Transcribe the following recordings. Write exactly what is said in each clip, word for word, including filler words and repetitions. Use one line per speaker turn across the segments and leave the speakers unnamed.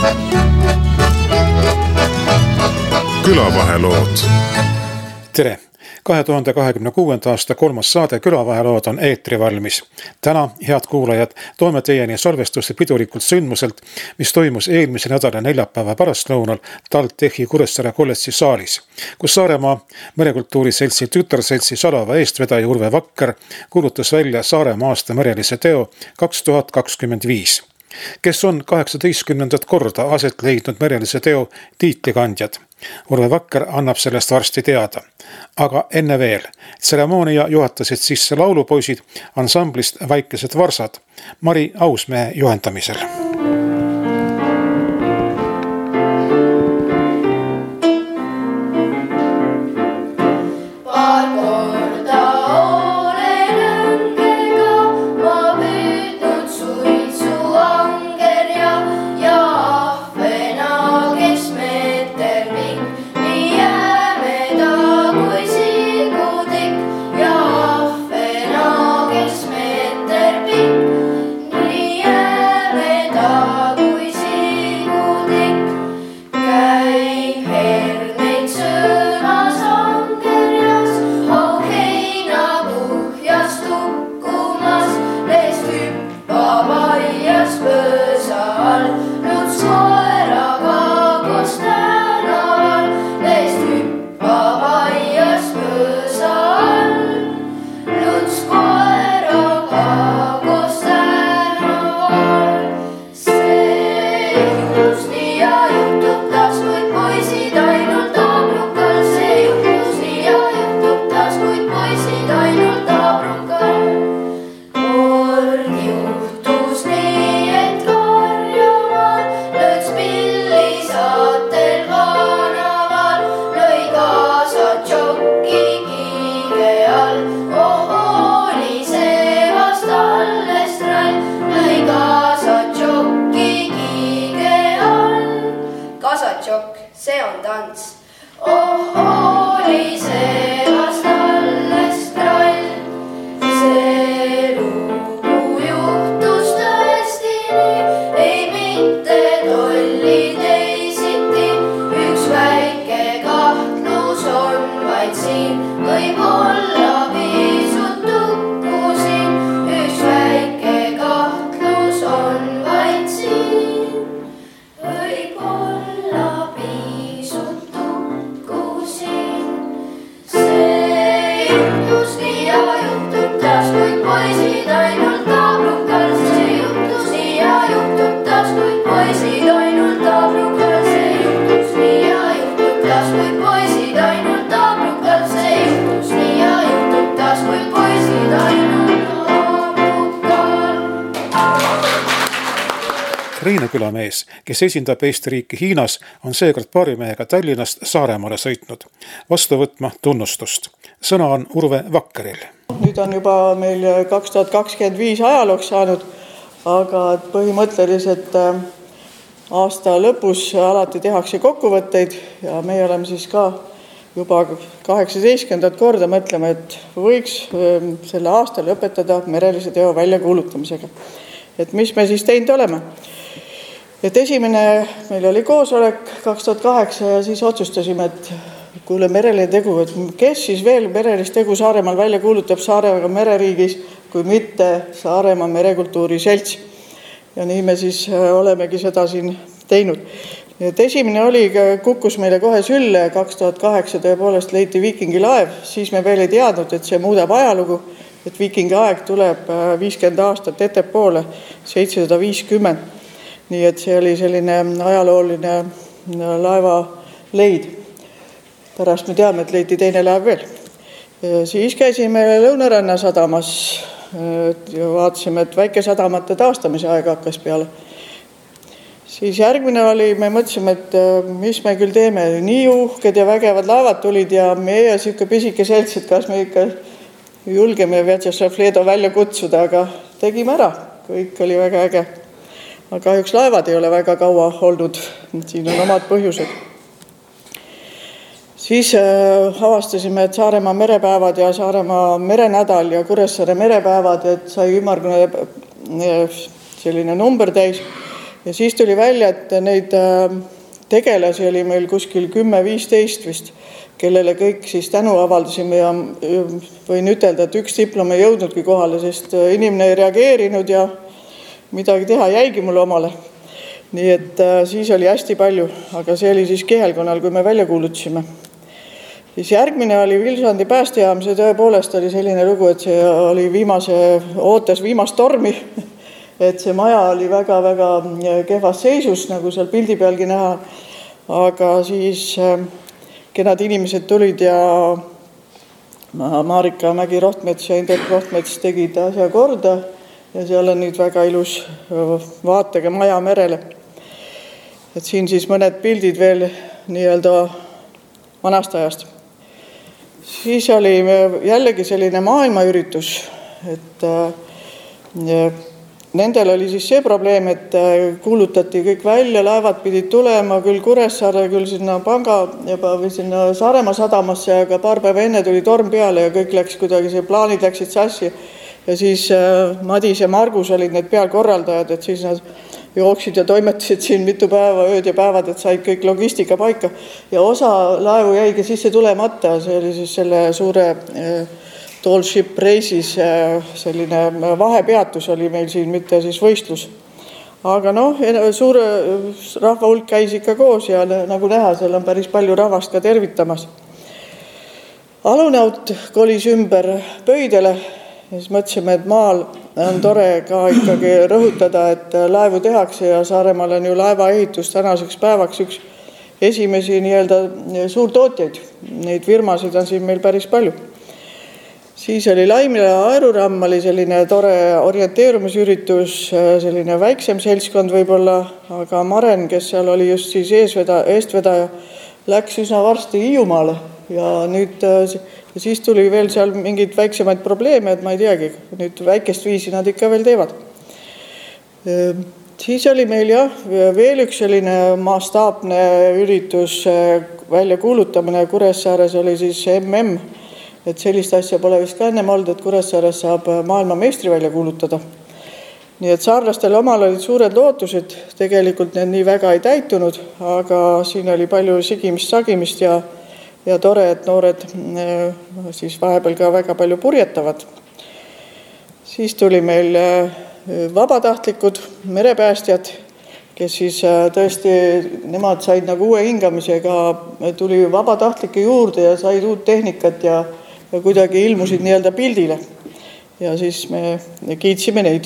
Külavahelood.
Tere! kahe tuhande kahekümne kuuenda aasta kolmas saade Külavahelood on eetri valmis. Täna, head kuulajad, toome teieni salvestuste pidulikult sündmuselt, mis toimus eelmise nädala neljapäeva pärastlõunal TalTechi Kuressaare kolledži saalis, kus Saaremaa Merekultuuri Seltsi tütarseltsi Salava eestvedaja Urve Vakker kuulutas välja Saaremaa aasta merelise teo kaks tuhat kakskümmend viis, kes on kaheksateistkümnendat korda aset leidnud merelise teo tiitlikandjad. Urve Vakker annab sellest varsti teada. Aga enne veel, tseremoonia juhatasid sisse laulupoisid ansamblist Väikesed Varsad Mari Ausmehe juhendamisel.
See on tants. Oh, oli see vast alles trall. See lugu juhtus tõesti nii, ei mitte tolli teisiti. Üks väike kahtlus on vaid siin, võib olla pisut tukkusin. Üks väike kahtlus on vaid siin, võib olla
Riina külamees, kes esindab Eesti riiki Hiinas, on seekord paarimehega Tallinnast Saaremaale sõitnud vastu võtma tunnustust. Sõna on Urve Vakkeril.
Nüüd on juba meil kaks tuhat kakskümmend viis ajalooks saanud, aga põhimõtteliselt aasta lõpus alati tehakse kokkuvõtteid ja me oleme siis ka juba kaheksateistkümnendat korda mõtlema, et võiks selle aasta lõpetada merelise teo väljakuulutamisega. Et mis me siis teinud oleme? Et esimene meil oli koosolek kaks tuhat kaheksa ja siis otsustasime, et kuule mereline tegu, et kes siis veel merelist tegu Saaremaal välja kuulutab Saaremaa mereriigis, kui mitte Saaremaa Merekultuuri Selts. Ja nii me siis olemegi seda siin teinud. Et esimene oli, kukkus meile kohe sülle, kaks tuhat kaheksa tõepoolest leiti Viikingi laev, siis me veel ei teadnud, et see muudab ajalugu, et Viikingi aeg tuleb viiskümmend aastat ettepoole, seitsesada viiskümmend. Nii et see oli selline ajalooline laeva leid. Pärast me teame, et leiti teine laev veel. Siis käisime Lõunaranna sadamas ja vaatasime, et väikesadamate taastamise aeg hakkas peale. Siis järgmine oli, me mõtlesime, et mis me küll teeme. Nii uhked ja vägevad laevad tulid ja meie siuke pisike selts, et kas me ikka julgeme Vjatšeslav Leedo välja kutsuda, aga tegime ära. Kõik oli väga äge. Aga kahjuks laevad ei ole väga kaua olnud. Siin on omad põhjused. Siis avastasime, et Saaremaa merepäevad ja Saaremaa merenädal ja Kuressaare merepäevad, et sai ümmargune selline number täis. ja siis tuli välja, et neid tegelasi oli meil kuskil kümme viisteist vist, kellele kõik siis tänu avaldasime ja võin ütelda, et üks diplom ei jõudnudki kohale, sest inimene ei reageerinud ja midagi teha jäigi mulle omale. Nii et siis oli hästi palju, aga see oli siis Kihelkonnal, kui me välja kuulutasime. Siis järgmine oli Vilsandi päästejaam, see tõepoolest oli selline lugu, et see oli viimase, ootas viimast tormi, et see maja oli väga-väga kehvas seisus, nagu seal pildi pealgi näha, aga siis kenad inimesed tulid ja Marika Mägi-Rohtmets ja Indrek Rohtmets tegid asja korda ja seal on nüüd väga ilus vaatega maja merele. Et siin siis mõned pildid veel nii-öelda vanast ajast. Siis oli jällegi selline maailmaüritus, et nendel oli siis see probleem, et kuulutati kõik välja, laevad pidid tulema küll Kuressaare, küll sinna panga või sinna Saaremaa sadamasse, aga paar päeva enne tuli torm peale ja kõik läks kuidagi, see plaanid läksid sassi. Ja siis Madis ja Margus olid need pealkorraldajad, et siis nad jooksid ja toimetasid siin mitu päeva, ööd ja päevad, et said kõik logistika paika. Ja osa laevu jäigi sisse tulemata, see oli siis selle suure Tall Ship Race'is selline vahepeatus oli meil siin, mitte siis võistlus. Aga noh, suur rahva hulk käis ikka koos ja nagu näha, seal on päris palju rahvast ka tervitamas. Alunaut kolis ümber Pöidele. Ja siis mõtlesime, et maal on tore ka ikkagi rõhutada, et laevu tehakse ja Saaremaal on ju laeva ehitus tänaseks päevaks üks esimesi nii-öelda suurtootjaid. Neid firmasid on siin meil päris palju. Siis oli Laimila Aeruramm, oli selline tore orienteerumisüritus, selline väiksem seltskond võib-olla, aga Maren, kes seal oli just siis eesveda, eestvedaja, läks üsna varsti Hiiumaale ja nüüd ja siis tuli veel seal mingid väiksemaid probleeme, et ma ei teagi, nüüd väikest viisi nad ikka veel teevad. Siis oli meil jah, veel üks selline mastaapne üritus välja kuulutamine. Kuressaares oli siis M M, et sellist asja pole vist ka ennem olnud, et Kuressaares saab maailma meistri välja kuulutada. Nii et saarlastel omal olid suured lootused, tegelikult need nii väga ei täitunud, aga siin oli palju sigimist-sagimist ja ja tore, et noored siis vahepeal ka väga palju purjetavad. Siis tuli meil vabatahtlikud, merepäästjad, kes siis tõesti, nemad said nagu uue hingamisega, tuli vabatahtlike juurde ja said uut tehnikat ja, ja kuidagi ilmusid nii-öelda pildile. Ja siis me kiitsime neid.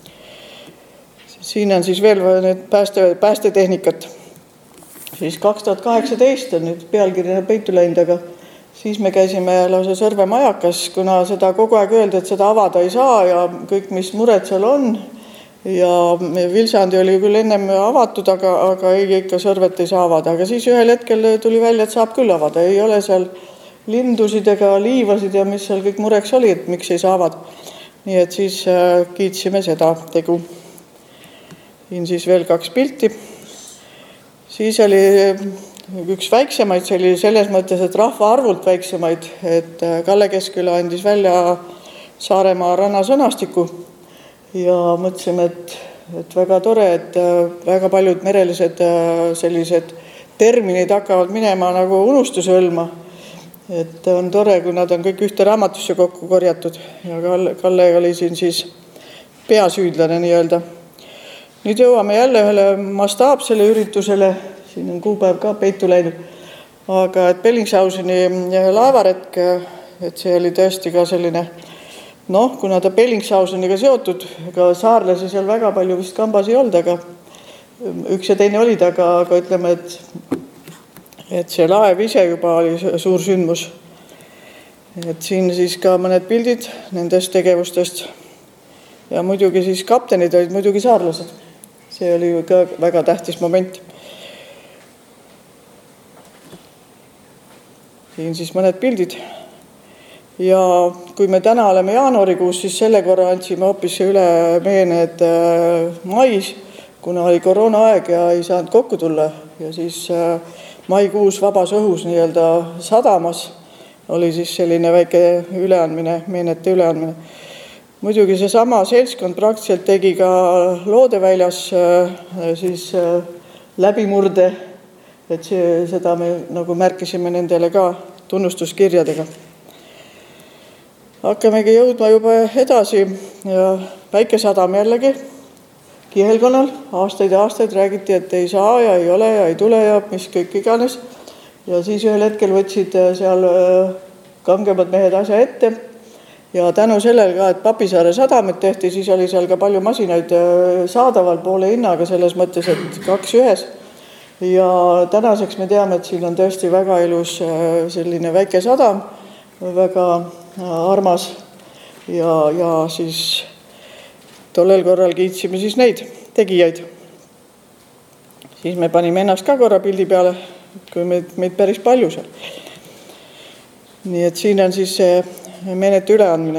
Siin on siis veel need pääste, päästetehnikat. Siis kaks tuhat kaheksateist on nüüd pealkirjana peitu läinud, aga siis me käisime lausa Sõrve majakas, kuna seda kogu aeg öeldi, et seda avada ei saa ja kõik, mis mured seal on. Ja Vilsandi oli küll ennem avatud, aga, aga ei, ikka Sõrvet ei saa avada. Aga siis ühel hetkel tuli välja, et saab küll avada. Ei ole seal lindusid ega liivasid ja mis seal kõik mureks oli, et miks ei saa avada. Nii et siis kiitsime seda tegu. Siin siis veel kaks pilti. Siis oli üks väiksemaid, see oli selles mõttes, et rahva arvult väiksemaid, et Kalle Keskküla andis välja Saaremaa rannasõnastiku ja mõtlesime, et, et väga tore, et väga paljud merelised sellised terminid hakkavad minema nagu unustuse hõlma. Et on tore, kui nad on kõik ühte raamatusse kokku korjatud ja Kalle, Kalle oli siin siis peasüüdlane nii-öelda. Nüüd jõuame jälle ühele mastaapsele üritusele, siin on kuupäev ka peitu läinud, aga et Bellingshauseni laevaretk, et see oli tõesti ka selline, noh, kuna ta Bellingshauseniga seotud, ega saarlasi seal väga palju vist kambas ei olnud, aga üks ja teine olid, aga, aga ütleme, et, et see laev ise juba oli suur sündmus. Et siin siis ka mõned pildid nendest tegevustest ja muidugi siis kaptenid olid muidugi saarlased. See oli ka väga tähtis moment. Siin siis mõned pildid. Ja kui me täna oleme jaanuarikuus, siis selle korra andsime hoopis üle meened mais, kuna oli koroona aeg ja ei saanud kokku tulla. Ja siis maikuus vabas õhus nii-öelda sadamas oli siis selline väike üleandmine, meenete üleandmine. muidugi see sama seltskond praktiliselt tegi ka Loodeväljas siis läbimurde, et see, seda me nagu märkisime nendele ka tunnustuskirjadega. Hakkamegi jõudma juba edasi ja Väike-Sadam jällegi kihelkonnal aastaid ja aastaid räägiti, et ei saa ja ei ole ja ei tule ja mis kõik iganes. Ja siis ühel hetkel võtsid seal kangemad mehed asja ette ja tänu sellel ka, et Papisaare sadamet tehti, siis oli seal ka palju masinaid saadaval poole hinnaga selles mõttes, et kaks ühes. Ja tänaseks me teame, et siin on tõesti väga ilus selline väike sadam, väga armas ja, ja siis tollel korral kiitsime siis neid tegijaid. Siis me panime ennast ka korra pildi peale, kui meid, meid päris palju seal. Nii et siin on siis menet üleandmine.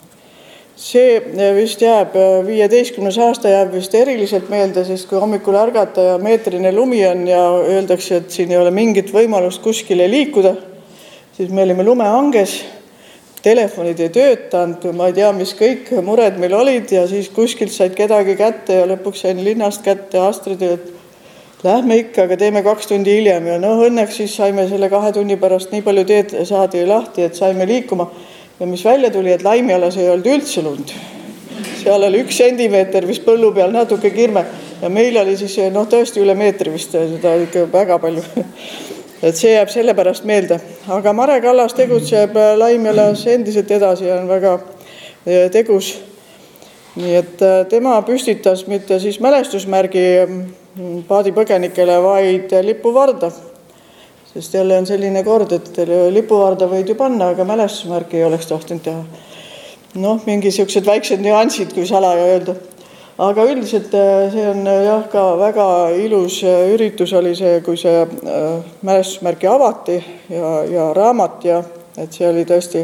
See vist jääb, viieteistkümnes aasta jääb vist eriliselt meelde, sest kui hommikul ärgata ja meetrine lumi on ja öeldakse, et siin ei ole mingit võimalust kuskile liikuda, siis me olime lumehanges, telefonid ei töötanud, ma ei tea, mis kõik mured meil olid ja siis kuskilt said kedagi kätte ja lõpuks sain linnast kätte Astridi, et lähme ikka, aga teeme kaks tundi hiljem ja noh, õnneks siis saime selle kahe tunni pärast nii palju teed saadi lahti, et saime liikuma ja mis välja tuli, et Laimialas ei olnud üldse lund. Seal oli üks sentimeeter vist põllu peal natuke kirme ja meil oli siis noh, tõesti üle meetri vist seda ikka väga palju. Et see jääb selle pärast meelde. Aga Mare Kallas tegutseb Laimialas endiselt edasi ja on väga tegus. Nii et tema püstitas mitte siis mälestusmärgi paadipõgenikele, vaid lipuvarda. Sest jälle on selline kord, et lipuvarda võid ju panna, aga mälestusmärki ei oleks tohtinud teha. Noh, mingi sellised väiksed nüansid, kui salaja öelda. Aga üldiselt see on jah ka väga ilus üritus oli see, kui see mälestusmärki avati ja, ja raamat ja et see oli tõesti.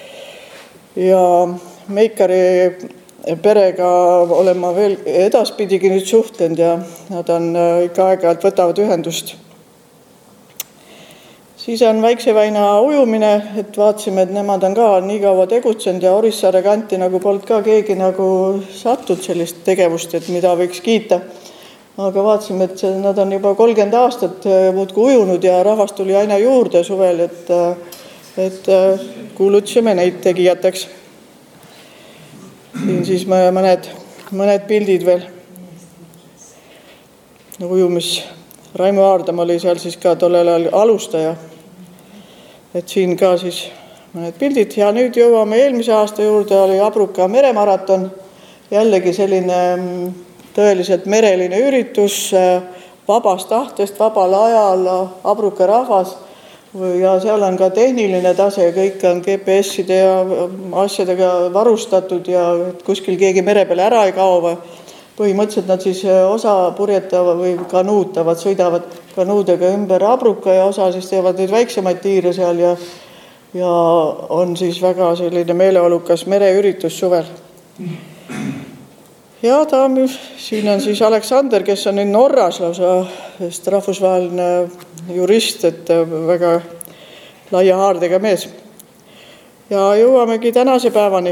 Ja Meikari perega olen ma veel edaspidigi nüüd suhtlenud ja nad on ikka aeg-ajalt võtavad ühendust. Siis on Väikse väina ujumine, et vaatasime, et nemad on ka nii kaua tegutsenud ja Orissaare kanti nagu polnud ka keegi nagu sattud sellist tegevust, et mida võiks kiita. Aga vaatasime, et nad on juba kolmkümmend aastat muudkui ujunud ja rahvas tuli aina juurde suvel, et, et kuulutasime neid tegijateks. Siin siis mõned, mõned pildid veel. Ujumis Raimo Aardam oli seal siis ka tollel ajal alustaja. Et siin ka siis mõned pildid ja nüüd jõuame eelmise aasta juurde, oli Abruka meremaraton, jällegi selline tõeliselt mereline üritus, vabast tahtest, vabal ajal Abruka rahvas ja seal on ka tehniline tase, kõik on G P S-ide ja asjadega varustatud ja kuskil keegi mere peale ära ei kao. Põhimõtteliselt nad siis osa purjetavad või kanuutavad, sõidavad kanuudega ümber Abruka ja osa siis teevad neid väiksemaid tiire seal ja, ja on siis väga selline meeleolukas mereüritus suvel. Ja ta, siin on siis Aleksander, kes on nüüd Norras lausa, sest rahvusvaheline jurist, et väga laia haardega mees. Ja jõuamegi tänase päevani.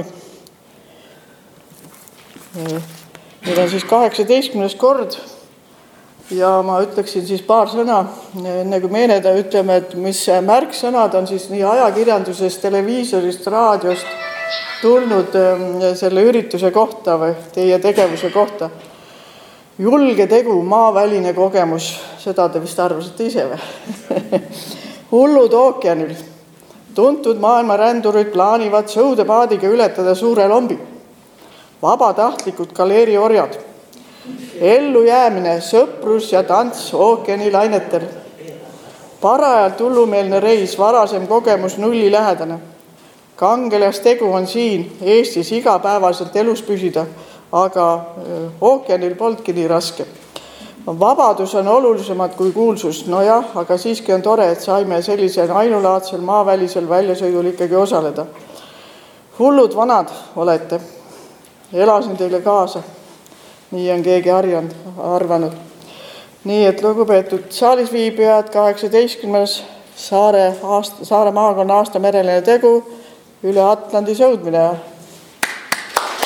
Meil on siis kaheksateistkümnes kord ja ma ütleksin siis paar sõna, enne kui meeneda ütleme, et mis märksõnad on siis nii ajakirjandusest, televiisorist, raadiost tulnud selle ürituse kohta või teie tegevuse kohta. Julge tegu, maaväline kogemus, seda te vist arvasite ise või? Hullud ookeanil, tuntud maailma rändurid plaanivad sõudepaadiga ületada suure lombi. Vabatahtlikud galeeri orjad, ellu jäämine, sõprus ja tants ookeani lainetel. Parajalt hullumeelne reis, varasem kogemus nulli lähedane. Kangelas tegu on siin Eestis igapäevaselt elus püsida, aga ookeanil polnudki nii raske. Vabadus on olulisemad kui kuulsus, no jah, aga siiski on tore, et saime sellisel ainulaadsel maavälisel väljasõidul ikkagi osaleda. Hullud vanad olete. Elasin teile kaasa. Nii on keegi arvanud. Nii, et lugupeetud saalisviibijad, kaheksateistkümnes Saare, aasta, Saare maakonna aasta mereline tegu, üle Atlandi sõudmine.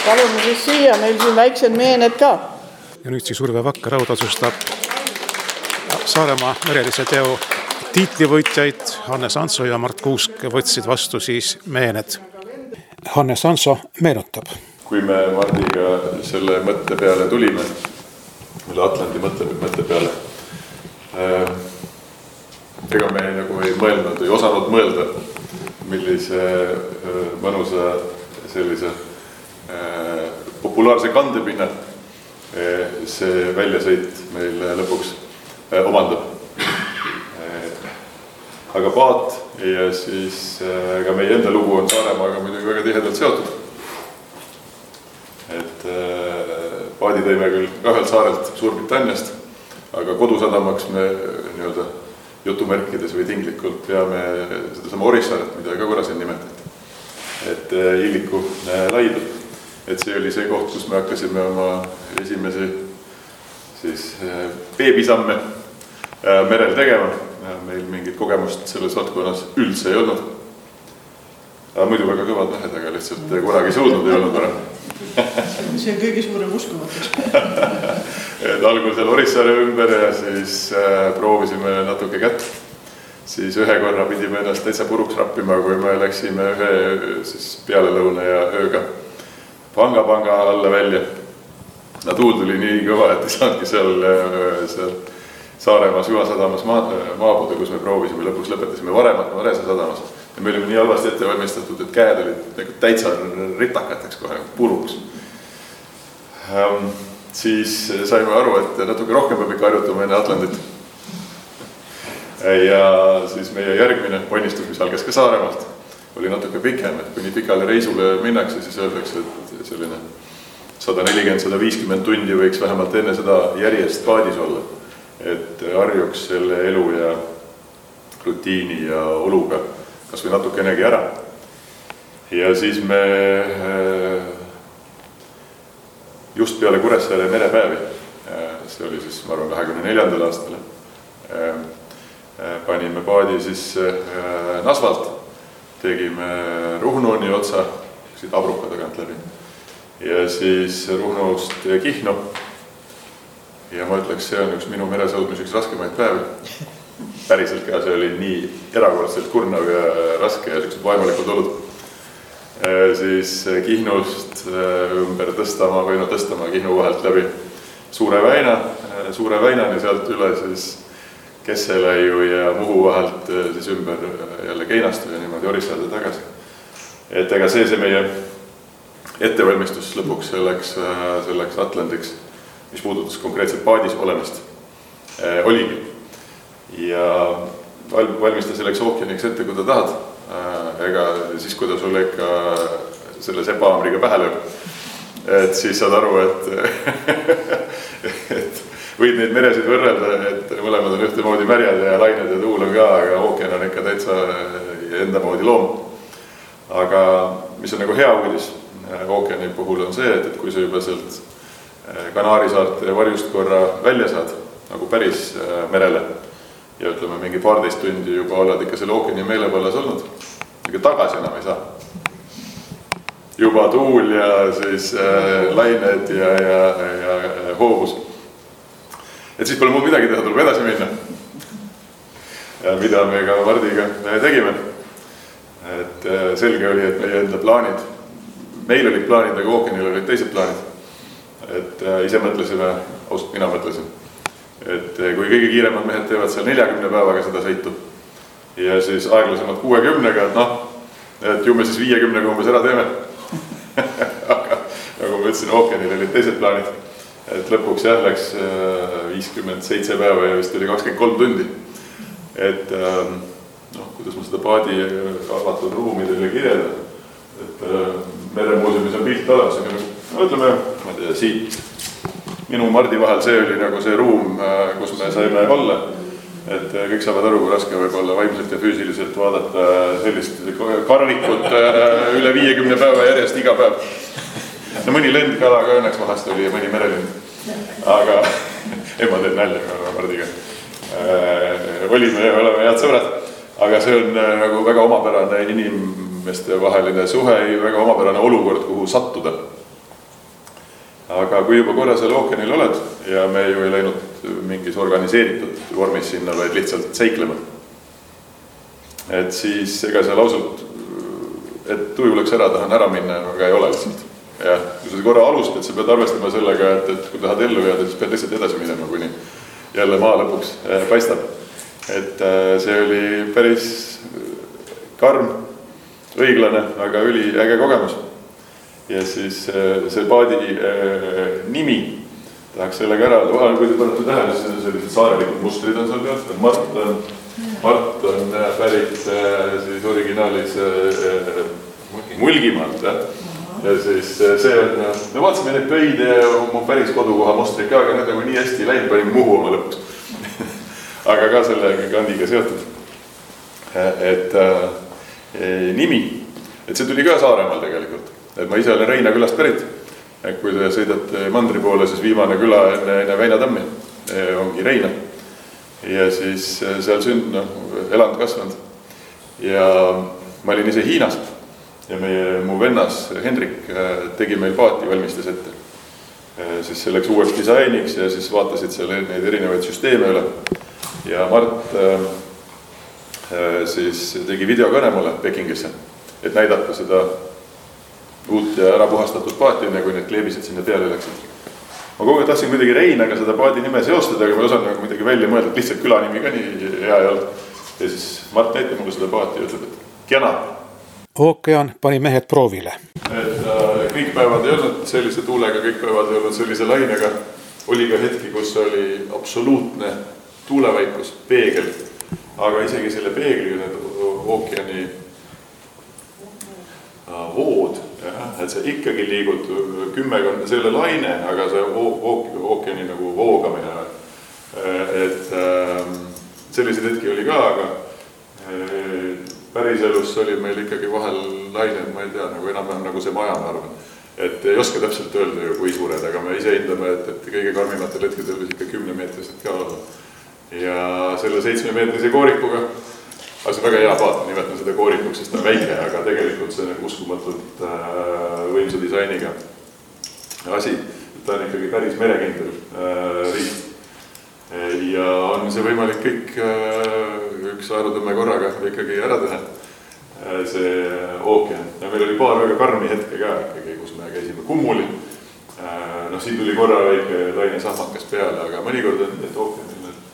palume siis siia, meil siin väiksed meened ka.
Ja nüüd siis Urve Vakk-Raud asustab Saaremaa merelise teo tiitlivõitjaid. Hannes Hanso ja Mart Kuusk võtsid vastu siis meened. Hannes Hanso meenutab.
Kui me Mardiga selle mõtte peale tulime, mille Atlandi mõtte, mõtte peale, ega me nagu ei mõelnud, ei osanud mõelda, millise mõnusa sellise populaarse kandepinna see väljasõit meil lõpuks omandab. Aga paat ja siis ka meie enda lugu on Saaremaaga muidugi väga tihedalt seotud. Et paadi tõime küll kahelt saarelt Suurbritanniast, aga kodusadamaks me nii-öelda jutumärkides või tinglikult peame seda sama Orissaaret, mida ka korra siin nimetati. Et Illiku laidu. Et see oli see koht, kus me hakkasime oma esimesi siis beebisamme merel tegema. Meil mingit kogemust selles valdkonnas üldse ei olnud. Aga muidu väga kõvad mehed, aga lihtsalt korragi suudnud ei olnud varem.
See on kõige suurem uskumatus.
Et algusel Orissaare ümber ja siis proovisime natuke kätt. Siis ühe korra pidime ennast täitsa puruks rappima, kui me läksime ühe siis pealelõuna ja ööga panga-panga alla välja. No tuul tuli nii kõva, et ei saanudki seal, seal Saaremaa süvasadamas maabuda, kus me proovisime, lõpuks lõpetasime varemat Varese sadamas. Ja me olime nii halvasti ette valmistatud, et käed olid nagu täitsa ritakateks kohe puruks. Ähm, siis saime aru, et natuke rohkem peab ikka harjutama enne Atlandit. Ja siis meie järgmine ponnistus, mis algas ka Saaremaalt, oli natuke pikem, et kui nii pikale reisule minnakse, siis öeldakse, et selline sada nelikümmend - sada viiskümmend tundi võiks vähemalt enne seda järjest paadis olla, et harjuks selle elu ja rutiini ja oluga kas või natukenegi ära. Ja siis me just peale Kuressaare merepäevi, see oli siis, ma arvan, kahekümne neljandal aastal, panime paadi siis Nasvalt, tegime Ruhnuni otsa, siit Abruka tagant läbi, ja siis Ruhnust Kihnu. Ja ma ütleks, see on üks minu meresõudmiseks raskemaid päevi. Päriselt ka see oli nii erakordselt kurnav ja raske ja sellised vaimalikud olud. Siis Kihnust ümber tõstama või no tõstama Kihnu vahelt läbi Suure Väina, Suure Väinani sealt üle siis Kesseläiu ja Muhu vahelt siis ümber jälle Keinastu ja niimoodi Orissaarde tagasi. Et ega see see meie ettevalmistus lõpuks selleks, selleks Atlandiks, mis puudutas konkreetselt paadis olemist, eh, oligi. Ja valmista selleks ookeaniks ette, kui ta tahad. Eh, ega siis, kui ta sulle ikka selle sepaamriga pähe lööb, et siis saad aru, et, et võid neid meresid võrrelda, et mõlemad on ühtemoodi märjad ja lained ja tuul on ka, aga ookean on ikka täitsa enda moodi loom. Aga mis on nagu hea uudis ookeani puhul on see, et, et kui sa juba sealt Kanaari saarte varjust korra välja saad, nagu päris merele, ja ütleme, mingi paarteist tundi juba oled ikka selle ookeani meelevallas olnud, ega tagasi enam ei saa. Juba tuul ja siis äh, lained ja, ja, ja, ja hoovus. Et siis pole muud midagi teha, tuleb edasi minna. Ja mida me ka Mardiga tegime. Et äh, selge oli, et meie enda plaanid, meil olid plaanid, aga ookeanil olid teised plaanid. Et ise mõtlesime, ausalt mina mõtlesin, et kui kõige kiiremad mehed teevad seal neljakümne päevaga seda sõitu ja siis aeglasemad kuuekümnega, et noh, et ju me siis viiekümnega umbes ära teeme. Aga nagu ma ütlesin, ookeanil olid teised plaanid, et lõpuks jah läks viiskümmend seitse päeva ja vist oli kakskümmend kolm tundi. Et noh, kuidas ma seda paadi avatud ruumidele kirjeldan, et meremuuseumis on pilt olemas, aga no ütleme, ma tea, siit minu Mardi vahel see oli nagu see ruum, kus me saime olla, et kõik saavad aru, kui raske võib olla vaimselt ja füüsiliselt vaadata sellist karvikut üle viiekümne päeva järjest iga päev. No mõni lendkala ka õnneks vahest oli ja mõni merelind, aga ei, ma teen nälja Mardiga. Olime ja oleme head sõbrad, aga see on nagu väga omapärane inimeste vaheline suhe, väga omapärane olukord, kuhu sattuda. aga kui juba korra seal ookeanil oled ja me ju ei läinud mingis organiseeritud vormis sinna, vaid lihtsalt seiklema. Et siis ega seal ausalt, et tuju läks ära, tahan ära minna, aga ei ole lihtsalt. Ja kui sa korra alustad, sa pead arvestama sellega, et, et kui tahad ellu jääda, siis pead lihtsalt edasi minema, kuni jälle maa lõpuks paistab. Et see oli päris karm, õiglane, aga üli äge kogemus. Ja siis see paadi nimi tahaks sellega ära, kui te panete tähele, siis sellised saarelikud mustrid on seal pealt. Mart on, Mart on pärit siis originaalis Mulgimaalt. Ja siis see on, me vaatasime neid pöid ja mu päris kodukoha mustrid ka, aga need nagu nii hästi läinud, panin Muhu oma lõpuks. Aga ka selle kandiga seotud. Et e, nimi, et see tuli ka Saaremaal tegelikult. Et ma ise olen Reina külast pärit. Et kui te sõidate mandri poole, siis viimane küla enne, enne Väinatammi ongi Reina. Ja siis seal sünd, no, elanud kasvanud. Ja ma olin ise Hiinas ja meie, mu vennas Hendrik tegi meil paati valmistas ette. Siis selleks uueks disainiks ja siis vaatasid seal neid erinevaid süsteeme üle. Ja Mart siis tegi videokõne mulle Pekingisse, et näidata seda uut ja ära puhastatud paati, enne kui need kleebised sinna peale läksid. Ma kogu aeg tahtsin kuidagi Reinaga seda paadi nime seostada, aga ma ei osanud nagu midagi välja mõelda, et lihtsalt külanimi ka nii hea ei olnud. Ja siis Mart näitab mulle seda paati ja ütleb, et kena.
Ookean pani mehed proovile.
Et äh, kõik päevad ei olnud sellise tuulega, kõik päevad ei olnud sellise lainega. Oli ka hetki, kus oli absoluutne tuulevaikus, peegel, aga isegi selle peegli need ookeani vood, jah, et see ikkagi liigud kümmekond, see ei ole laine, aga see ookeani nagu voogamine. Et selliseid hetki oli ka, aga päris elus oli meil ikkagi vahel laine, ma ei tea, nagu enam-enam nagu see maja, ma arvan. Et ei oska täpselt öelda ju, kui suured, aga me ise hindame, et, et kõige karmimatel hetkidel võis ikka kümnemeetrised ka olla. Ja selle seitsmemeetrise koorikuga, aga see on väga hea paat, nimetan seda koorikuks, sest ta on väike, aga tegelikult see on uskumatult võimsa disainiga asi. Ta on ikkagi päris merekindel riist. Ja on see võimalik kõik üks aerotõmme korraga ikkagi ära teha, see ookean. Ja meil oli paar väga karmi hetke ka ikkagi, kus me käisime Kummuli. No siin tuli korra väike laine sahmakas peale, aga mõnikord on et ookeanil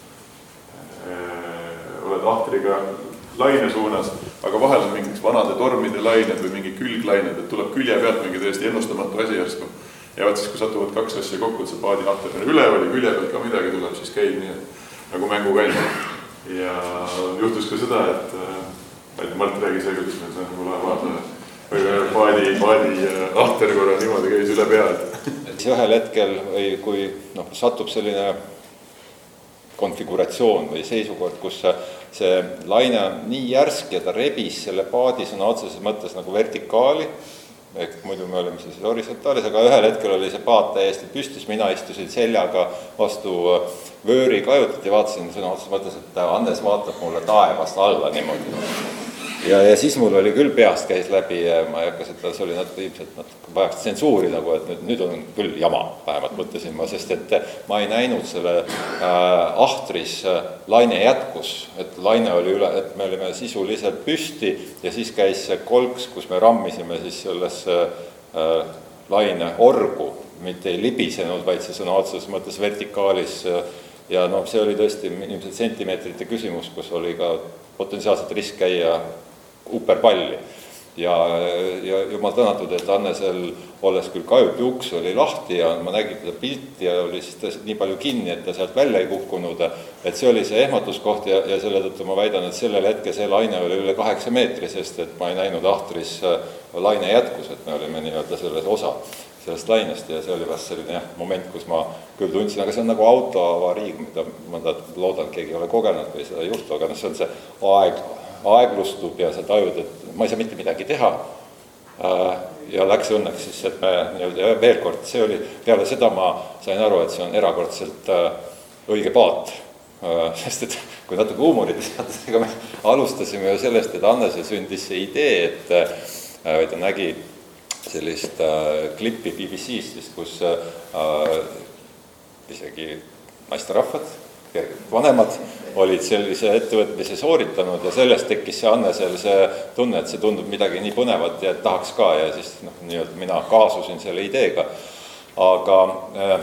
oled ahtriga laine suunas, aga vahel on mingiks vanade tormide lained või mingi külglained, et tuleb külje pealt mingi tõesti ennustamatu asi järsku. Ja vaat siis, kui satuvad kaks asja kokku, et see paadi ahter üleval ja külje pealt ka midagi tuleb, siis käib nii, nagu mängu käib. Ja juhtus ka seda, et, et Mart räägi see, kuidas meil see nagu lahe vaata, või paadi, paadi ahter korra niimoodi käis üle pead.
Et ühel hetkel, või kui no, satub selline konfiguratsioon või seisukord, kus see laine on nii järsk ja ta rebis selle paadi sõna otseses mõttes nagu vertikaali, ehk muidu me olime siis horisontaalis, aga ühel hetkel oli see paat täiesti püstis, mina istusin seljaga vastu vööri kajutat ja vaatasin sõna otseses mõttes, et Andes vaatab mulle taevast alla niimoodi. Ja, ja siis mul oli küll peast käis läbi ja ma ei hakka seda, see oli natuke ilmselt natuke vajaks tsensuuri nagu, et nüüd, nüüd on küll jama, vähemalt mõtlesin ma, sest et ma ei näinud selle äh, ahtris äh, laine jätkus, et laine oli üle, et me olime sisuliselt püsti ja siis käis see kolks, kus me rammisime siis sellesse äh, laine orgu, mitte ei libisenud, vaid see sõna otseses mõttes vertikaalis äh, ja no see oli tõesti ilmselt sentimeetrite küsimus, kus oli ka potentsiaalselt risk käia uperpalli. Ja, ja jumal tänatud, et Annesel olles küll kajuti uks oli lahti ja ma nägin seda pilti ja oli siis nii palju kinni, et ta sealt välja ei kukkunud. Et see oli see ehmatuskoht ja, ja selle tõttu ma väidan, et sellel hetke see laine oli üle kaheksa meetri, sest et ma ei näinud ahtris laine jätkus, et me olime nii-öelda selles osa sellest lainest ja see oli vast selline jah, moment, kus ma küll tundsin, aga see on nagu autoavarii, mida ma loodan, et keegi ei ole kogenud või seda juhtu, aga see on see aeg, aeglustub ja sa tajud, et ma ei saa mitte midagi teha ja läks õnneks siis, et me nii-öelda veel kord, see oli, peale seda ma sain aru, et see on erakordselt õige paat, sest et kui natuke huumorit ega me alustasime ju sellest, et Annese sündis see idee, et või ta nägi sellist äh, klippi B B C-st, kus äh, isegi naisterahvad, vanemad olid sellise ettevõtmise sooritanud ja sellest tekkis see Annesel see tunne, et see tundub midagi nii põnevat ja et tahaks ka ja siis noh, nii-öelda mina kaasusin selle ideega. Aga äh,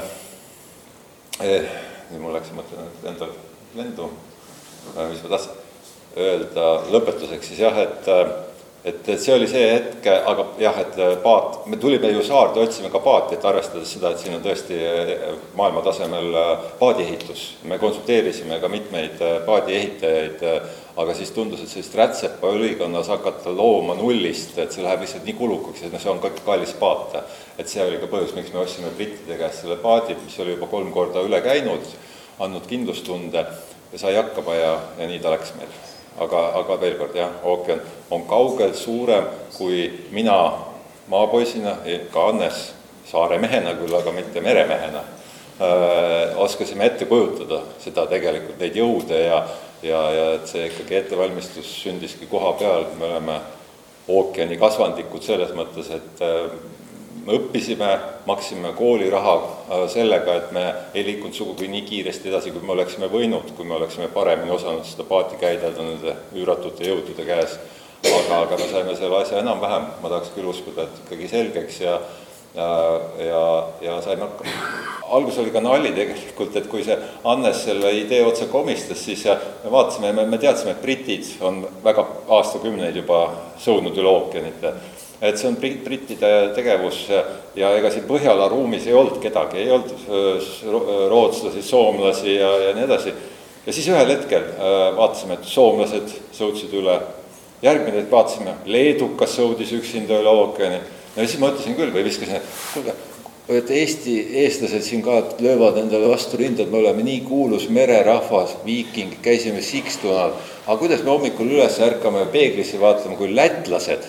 eh, nüüd mul läks mõtlen endal lendu, äh, mis ma tahtsin öelda lõpetuseks siis jah, et Et see oli see hetk, aga jah, et paat, me tulime ju saarde, otsime ka paati, et arvestades seda, et siin on tõesti maailma tasemel paadiehitus. Me konsulteerisime ka mitmeid paadiehitajaid, aga siis tundus, et sellist rätsepa ülikonnas hakata looma nullist, et see läheb lihtsalt nii kulukaks, et see on kõik kallis paat. Et see oli ka põhjus, miks me ostsime brittide käest selle paadi, mis oli juba kolm korda üle käinud, andnud kindlustunde ja sai hakkama ja, ja nii ta läks meil. Aga, aga veel kord, jah, ookean on kaugel suurem kui mina maapoisina, ka Annes saare mehena küll, aga mitte meremehena. Öö, oskasime ette kujutada seda tegelikult, neid jõude ja, ja, ja et see ikkagi ettevalmistus sündiski koha peal. Me oleme ookeani kasvandikud selles mõttes, et me õppisime, maksime kooliraha sellega, et me ei liikunud sugugi nii kiiresti edasi, kui me oleksime võinud, kui me oleksime paremini osanud seda paati käidelda nende üüratute jõudude käes. Aga, aga me saime selle asja enam vähem, ma tahaks küll uskuda, et ikkagi selgeks ja, ja, ja, ja saime hakkama. Algus oli ka nalli tegelikult, et kui see Annes selle idee otsa komistas, siis me vaatasime, me, me teadsime, et britid on väga aastakümneid juba sõudnud üle ookeanite. Et see on brittide tegevus ja ega siin Põhjala ruumis ei olnud kedagi, ei olnud rootslasi, soomlasi ja, ja nii edasi. Ja siis ühel hetkel vaatasime, et soomlased sõudsid üle, järgmine vaatasime, leedukas sõudis üksinda üle ookeani. No ja siis ma ütlesin küll või viskasin, et kuulge, et Eesti eestlased siin ka löövad endale vastu rindad, me oleme nii kuulus mererahvas, viiking, käisime Sikstunal, aga kuidas me hommikul üles ärkame peeglisse vaatame, kui lätlased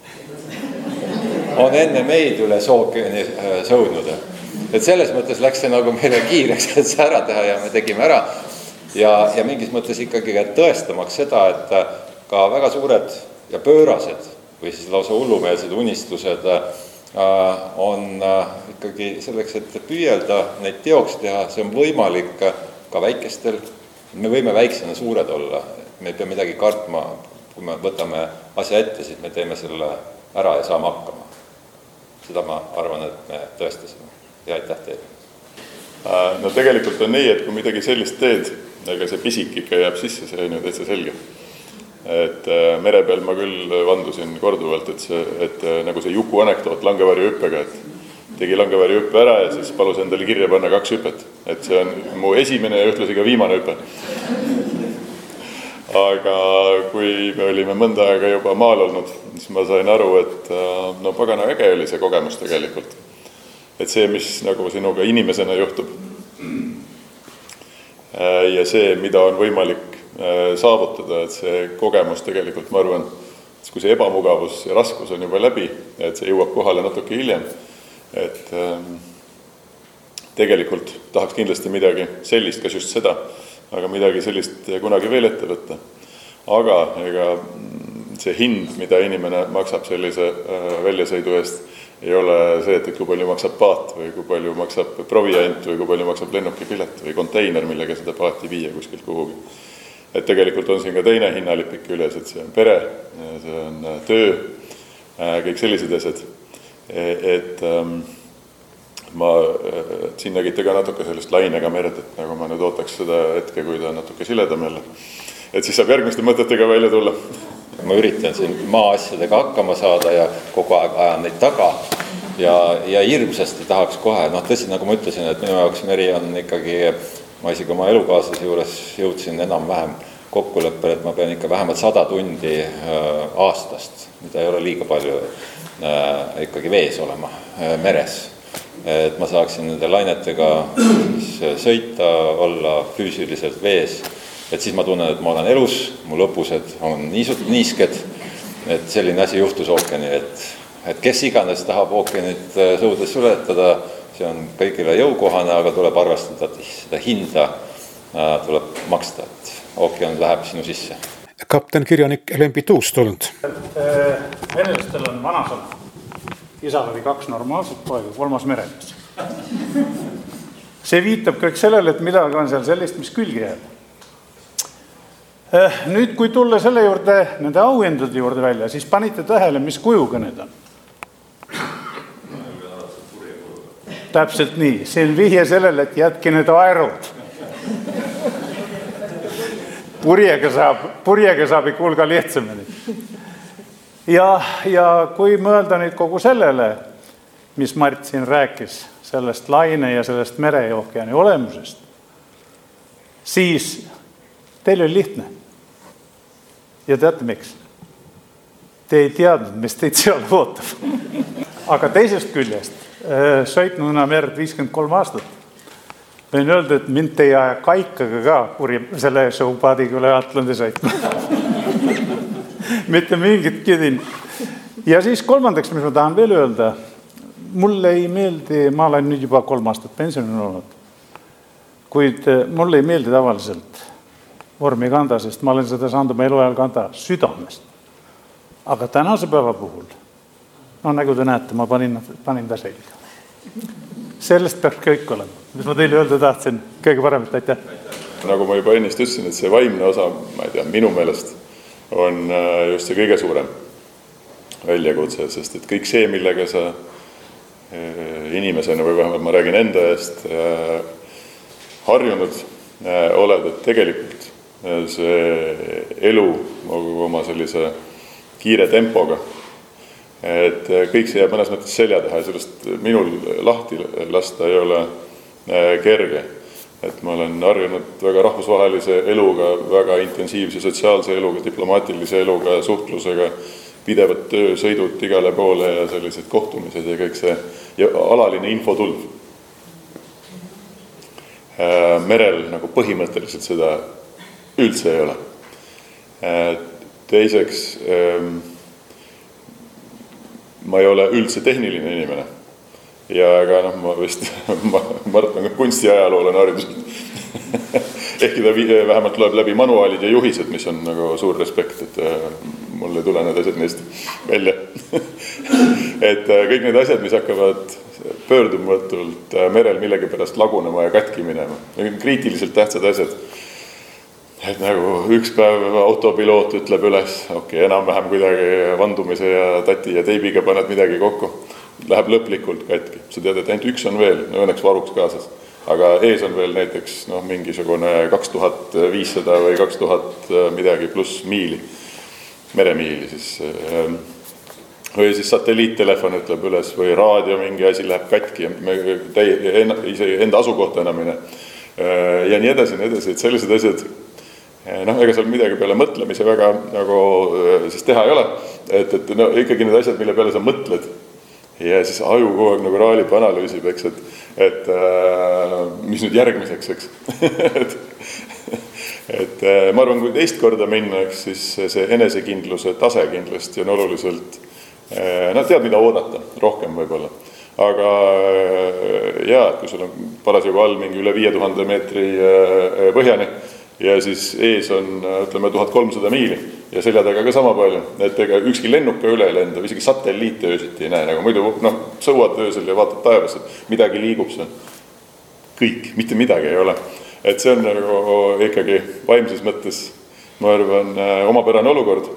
on enne meid üle ookeani sõudnud. Et selles mõttes läks see nagu meile kiireks, et see ära teha ja me tegime ära. Ja, ja mingis mõttes ikkagi tõestamaks seda, et ka väga suured ja pöörased või siis lausa hullumeelsed unistused on ikkagi selleks, et püüelda, neid teoks teha, see on võimalik ka väikestel. Me võime väiksena suured olla, me ei pea midagi kartma, kui me võtame asja ette, siis me teeme selle ära ja saame hakkama. Seda ma arvan, et me tõestasime ja aitäh teile.
No tegelikult on nii, et kui midagi sellist teed, ega see pisik ikka jääb sisse, see on ju täitsa selge. Et mere peal ma küll vandusin korduvalt, et, see, et nagu see Juku anekdoot langevarju hüppega, et tegi langevarju hüppe ära ja siis palus endale kirja panna kaks hüpet. Et see on mu esimene ja ühtlasi ka viimane hüpe. Aga kui me olime mõnda aega juba maal olnud, siis ma sain aru, et no pagana äge oli see kogemus tegelikult. Et see, mis nagu sinuga inimesena juhtub ja see, mida on võimalik saavutada, et see kogemus tegelikult, ma arvan, kui see ebamugavus ja raskus on juba läbi, et see jõuab kohale natuke hiljem, et tegelikult tahaks kindlasti midagi sellist, kas just seda, aga midagi sellist kunagi veel ette võtta. Aga ega see hind, mida inimene maksab sellise väljasõidu eest, ei ole see, et kui palju maksab paat või kui palju maksab proviant või kui palju maksab lennukipilet või konteiner, millega seda paati viia kuskilt kuhugi. Et tegelikult on siin ka teine hinnalipik üles, et see on pere, see on töö, kõik sellised asjad. Et ma siin nägite ka natuke sellest lainega merd, et nagu ma nüüd ootaks seda hetke, kui ta natuke siledam jälle. Et siis saab järgmiste mõtetega välja tulla.
Ma üritan siin maa asjadega hakkama saada ja kogu aeg ajan neid taga ja, ja hirmsasti tahaks kohe, noh tõsi, nagu ma ütlesin, et minu jaoks meri on ikkagi, ma isegi oma elukaaslase juures jõudsin enam vähem kokkuleppel, et ma pean ikka vähemalt sada tundi aastast, mida ei ole liiga palju ikkagi vees olema, meres. Et ma saaksin nende lainetega sõita, olla füüsiliselt vees, et siis ma tunnen, et ma olen elus, mu lõpused on niisked, et selline asi juhtus ookeani, et, et kes iganes tahab ookeanit sõudes ületada, see on kõigile jõukohane, aga tuleb arvestada, et seda hinda tuleb maksta, et ookean läheb sinu sisse.
Kapten kirjanik Lembi Tuust olnud.
Venelastel on vanasõna. isal oli kaks normaalset poega, kolmas merendas. See viitab kõik sellele, et midagi on seal sellist, mis külge jääb. Nüüd, kui tulla selle juurde, nende auhindade juurde välja, siis panite tähele, mis kujuga need on? Täpselt nii. See on vihje sellele, et jätke need aerud. Purjega saab, purjega saab ikka hulga lihtsamini. Ja, ja kui mõelda nüüd kogu sellele, mis Mart siin rääkis, sellest laine ja sellest mere ja ookeani olemusest, siis teil oli lihtne. Ja teate miks? Te ei teadnud, mis teid seal ootab. Aga teisest küljest, sõitnuna merd viiskümmend kolm aastat, võin öelda, et mind ei aja kaikaga ka kuri selle showpaadiga üle Atlandi sõitma. Mitte mingit kidin. Ja siis kolmandaks, mis ma tahan veel öelda, mulle ei meeldi, ma olen nüüd juba kolm aastat pensionin olnud, kuid mulle ei meeldi tavaliselt vormi kanda, sest ma olen seda saanud oma eluajal kanda südamest. Aga tänase päeva puhul, no nagu te näete, ma panin, panin ta selga. Sellest peab kõik olema. Mis ma teile öelda tahtsin, kõige paremat, aitäh.
Nagu ma juba ennist ütlesin, et see vaimne osa, ma ei tea, minu meelest on just see kõige suurem väljakutse, sest et kõik see, millega sa inimesena või vähemalt ma räägin enda eest harjunud oled, et tegelikult see elu oma sellise kiire tempoga, et kõik see jääb mõnes mõttes selja taha ja sellest minul lahti lasta ei ole kerge. Et ma olen harjunud väga rahvusvahelise eluga, väga intensiivse sotsiaalse eluga, diplomaatilise eluga, suhtlusega, pidevad töö, sõidud igale poole ja sellised kohtumised ja kõik see ja alaline infotulv. Merel nagu põhimõtteliselt seda üldse ei ole. Teiseks, ma ei ole üldse tehniline inimene. Ja aga noh, ma vist, ma, Mart on ka kunstiajaloolane hariduselt. Ehkki ta vähemalt tuleb läbi manuaalid ja juhised, mis on nagu suur respekt, et mul ei tule need asjad neist välja. Et kõik need asjad, mis hakkavad pöördumatult merel millegi pärast lagunema ja katki minema. Kriitiliselt tähtsad asjad. Et nagu üks päev autopiloot ütleb üles, okei, okay, enam-vähem kuidagi vandumise ja tati ja teibiga paned midagi kokku. Läheb lõplikult katki. Sa tead, et ainult üks on veel, õnneks varuks kaasas. Aga ees on veel näiteks no, mingisugune kaks tuhat viissada või kaks tuhat midagi pluss miili, meremiili. Siis, või siis satelliittelefon ütleb üles või raadio mingi asi läheb katki ja me täi, ise enda asukohta enam mine. Ja nii edasi, nii edasi, et sellised asjad, noh, ega seal midagi peale mõtlemise väga nagu, siis teha ei ole. Et, et no, ikkagi need asjad, mille peale sa mõtled, ja siis aju kogu aeg nagu raalib analüüsib, eks, et, et äh, mis nüüd järgmiseks, eks. et, et äh, ma arvan, kui teist korda minna, eks, siis see enesekindluse tase kindlasti on oluliselt, äh, no tead, mida oodata, rohkem võib-olla. Aga äh, jaa, kui sul on parasjagu all mingi üle viie tuhande meetri äh, põhjani ja siis ees on, ütleme, tuhat kolmsada miili ja selja taga ka sama palju, et ega ükski lennuka üle ei lenda, isegi satelliite öösiti ei näe, nagu muidu noh, sõuad öösel ja vaatad taevas, et midagi liigub seal. Kõik, mitte midagi ei ole. Et see on nagu ikkagi vaimses mõttes, ma arvan, omapärane olukord.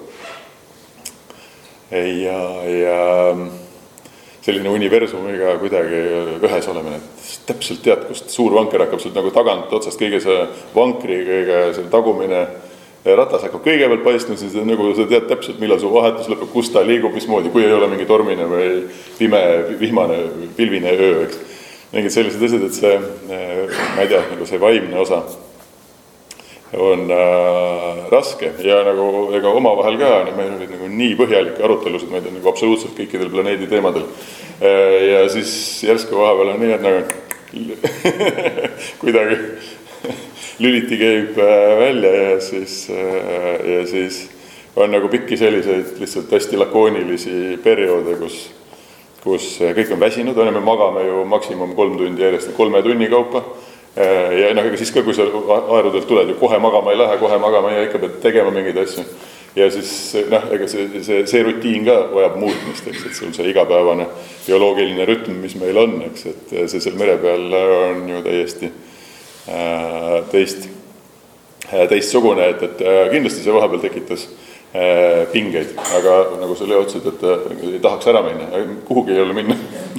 Ja, ja selline universumiga kuidagi ühes olemine, et täpselt tead, kust suur vanker hakkab sealt nagu tagant otsast kõige see vankri, kõige see tagumine ratas hakkab kõigepealt paistma, siis nagu sa tead täpselt, millal su vahetus lõpeb, kus ta liigub, mismoodi, kui ei ole mingi tormine või pime, vihmane, pilvine öö, eks. Mingid sellised asjad, et see, ma ei tea, nagu see vaimne osa on äh, raske ja nagu ega oma vahel ka, meil olid nagu nii põhjalikke arutelusid, ma ei tea, nagu absoluutselt kõikidel planeedi teemadel. Ja siis järsku vahepeal on nii, et nagu kuidagi lüliti käib välja ja siis, ja siis on nagu pikki selliseid lihtsalt hästi lakoonilisi perioode, kus, kus kõik on väsinud, me magame ju maksimum kolm tundi järjest, kolme tunni kaupa. Ja noh, ega siis ka, kui sa aerudelt tuled, ju kohe magama ei lähe, kohe magama ja ikka pead tegema mingeid asju. ja siis noh, ega see, see, see rutiin ka vajab muutmist, eks, et sul see igapäevane bioloogiline rütm, mis meil on, eks, et see seal mere peal on ju täiesti äh, teist, teistsugune, et, et kindlasti see vahepeal tekitas äh, pingeid, aga nagu sa Leo ütlesid, et ei tahaks ära minna, kuhugi ei ole minna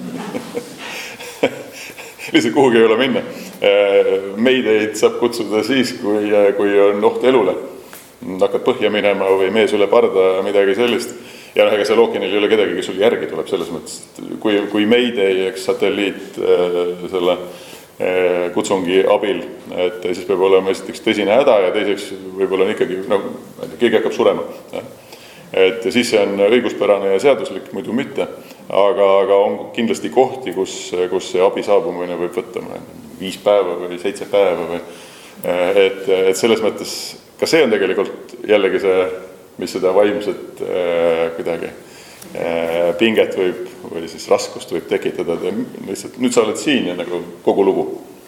lihtsalt kuhugi ei ole minna. Meideid saab kutsuda siis, kui, kui on oht elule. Hakkad põhja minema või mees üle parda, midagi sellist. Ja noh, ega seal ookeanil ei ole kedagi, kes sul järgi tuleb selles mõttes. Kui, kui Meidei, eks satelliit selle kutsungi abil, et siis peab olema esiteks tõsine häda ja teiseks võib-olla on ikkagi, no, keegi hakkab surema. Et siis see on õiguspärane ja seaduslik, muidu mitte. Aga, aga on kindlasti kohti, kus, kus see abi saabumine võib võtta viis päeva või seitse päeva. Või, et, et selles mõttes, ka see on tegelikult jällegi see, mis seda vaimset äh, kuidagi äh, pinget võib, või siis raskust võib tekitada. Lihtsalt, nüüd sa oled siin ja nagu kogu lugu.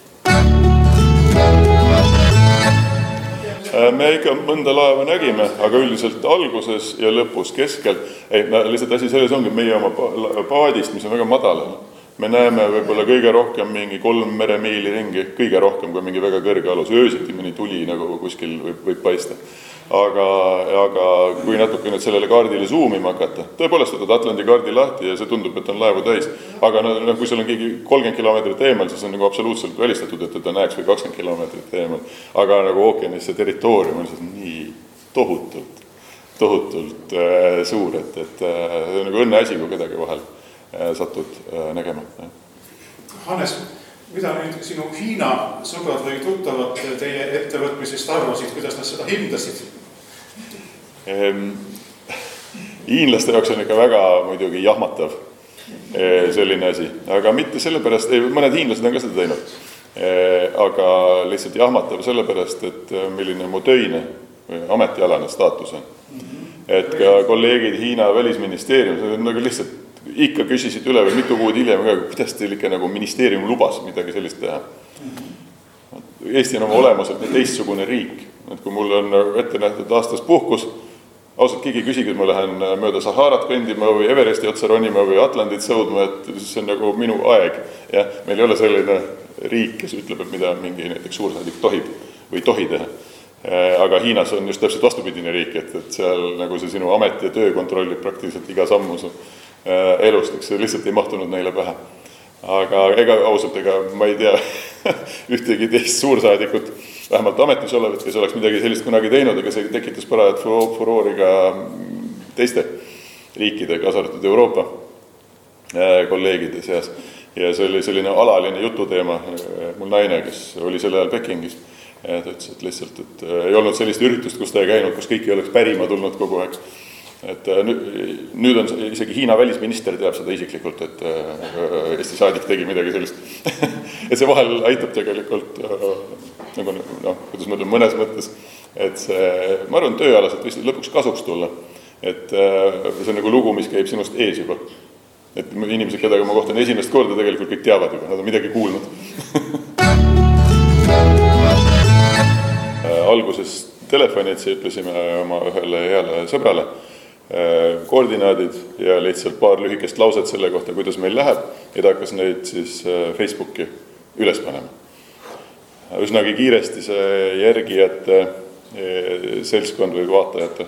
Me ikka mõnda laeva nägime, aga üldiselt alguses ja lõpus keskel. Ei, lihtsalt asi selles ongi meie oma paadist, mis on väga madal. Me näeme võib-olla kõige rohkem mingi kolm meremiili ringi, kõige rohkem kui mingi väga kõrge alus. Öösiti mõni tuli nagu kuskil võib, võib paista. Aga, aga kui natuke nüüd sellele kaardile zoomima hakata, tõepoolest võtad Atlandi kaardi lahti ja see tundub, et on laevu täis. Aga no, kui sul on keegi kolmkümmend kilomeetrit eemal, siis on nagu absoluutselt välistatud, et teda näeks või kakskümmend kilomeetrit eemal. Aga nagu ookeanis see territoorium on nii tohutult, tohutult äh, suur, et, et äh, see on nagu õnne asi, kui kedagi vahel äh, satud äh, nägema.
Hannes, mida nüüd sinu Hiina sõbrad või tuttavad teie ettevõtmisest arvasid, kuidas nad seda hindasid?
Ehm, hiinlaste jaoks on ikka väga muidugi jahmatav selline asi, aga mitte sellepärast, mõned hiinlased on ka seda teinud, aga lihtsalt jahmatav sellepärast, et milline mu töine ametialane staatus on. Et ka kolleegid Hiina välisministeerium, nagu lihtsalt ikka küsisid üle või mitu kuud hiljem, kuidas teil ikka nagu ministeerium lubas midagi sellist teha. Eesti on oma olemuselt teistsugune riik, et kui mul on ette nähtud aastas puhkus, ausalt keegi küsigi, et ma lähen mööda Saharat kõndima või Everesti otsa ronima või Atlandit sõudma, et see on nagu minu aeg. Ja meil ei ole selline riik, kes ütleb, et mida mingi näiteks suursaadik tohib või tohi teha. Aga Hiinas on just täpselt vastupidine riik, et, et seal nagu see sinu amet ja töö kontrollib praktiliselt iga sammu su elust, eks see lihtsalt ei mahtunud neile pähe. Aga ega ausalt, ega ma ei tea ühtegi teist suursaadikut, vähemalt ametis olevat, kes oleks midagi sellist kunagi teinud, aga see tekitas parajat furooriga teiste riikide, kaasa arvatud Euroopa kolleegide seas. Ja see oli selline alaline jututeema, mul naine, kes oli sel ajal Pekingis, ta ütles, et lihtsalt, et ei olnud sellist üritust, kus ta ei käinud, kus kõik ei oleks pärima tulnud kogu aeg. Et nüüd on isegi Hiina välisminister teab seda isiklikult, et Eesti saadik tegi midagi sellist. Et see vahel aitab tegelikult, nagu, noh, kuidas ma ütlen, mõnes mõttes, et see, ma arvan, tööalaselt võiks lõpuks kasuks tulla. Et see on nagu lugu, mis käib sinust ees juba. Et inimesed, kedagi ma kohtan esimest korda, tegelikult kõik teavad juba, nad on midagi kuulnud. Alguses telefonitsi ütlesime oma ühele heale sõbrale koordinaadid ja lihtsalt paar lühikest lauset selle kohta, kuidas meil läheb, ja ta hakkas neid siis Facebooki üles panema. Üsnagi kiiresti see järgijate seltskond või vaatajate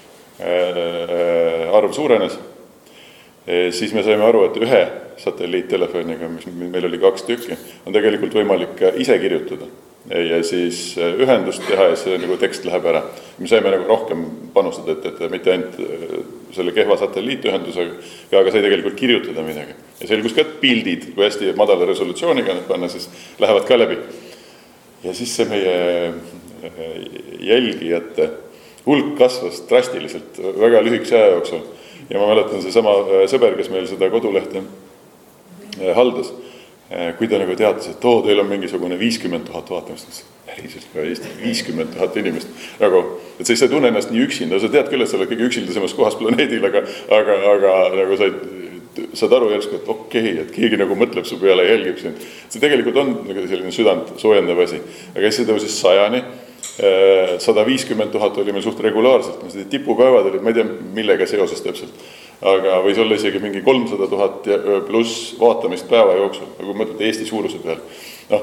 arv suurenes. Siis me saime aru, et ühe satelliittelefoniga, mis meil oli kaks tükki, on tegelikult võimalik ise kirjutada ja siis ühendust teha ja see nagu tekst läheb ära. Me saime nagu rohkem panustada, et, et mitte ainult selle kehva satelliitühendusega, aga sai tegelikult kirjutada midagi. Ja selgus ka pildid, kui hästi madala resolutsiooniga need panna, siis lähevad ka läbi. Ja siis see meie jälgijate hulk kasvas drastiliselt väga lühikese aja jooksul. Ja ma mäletan see sama sõber, kes meil seda kodulehte haldas, kui ta nagu teatas, et too, teil on mingisugune viiskümmend tuhat vaatamist, päriselt ka Eesti viiskümmend tuhat inimest, nagu, et sa ei tunne ennast nii üksinda, sa tead küll, et sa oled kõige üksildasemas kohas planeedil, aga, aga, aga nagu sa saad aru järsku, et okei, okay, et keegi nagu mõtleb su peale ja jälgib sind. See tegelikult on nagu selline südant soojendav asi, aga siis see tõusis sajani sada viiskümmend tuhat oli meil suht regulaarselt, need tipupäevad olid, ma ei tea, millega seoses täpselt, aga võis olla isegi mingi kolmsada tuhat pluss vaatamist päeva jooksul, nagu mõtled Eesti suuruse peal. No,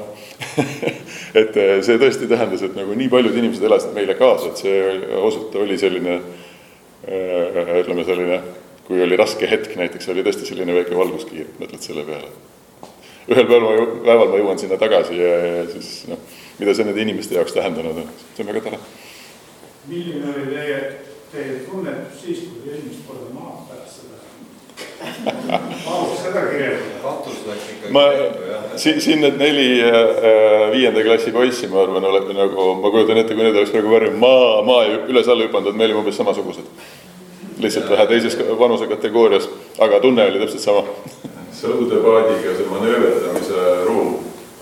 et see tõesti tähendas, et nagu nii paljud inimesed elasid meile kaasa, et see osalt oli selline, ütleme selline, kui oli raske hetk näiteks, oli tõesti selline väike valguskiir, mõtled selle peale. Ühel päeval, päeval ma jõuan sinna tagasi ja, ja siis, noh, mida see nende inimeste jaoks tähendanud on, see on väga tore.
Milline oli teie, teie tunnetus siis, kui te eelmist korda maad pärast seda? Palus seda kirjeldada.
Ma, siin, siin need neli viienda klassi poissi, ma arvan, olete nagu, ma kujutan ette, kui need oleks praegu värvi maa, maa üles alla hüpanud, me olime umbes samasugused. Lihtsalt vähe teises vanuse kategoorias, aga tunne oli täpselt sama. Sõudepaadiga see manööverdamise ruum,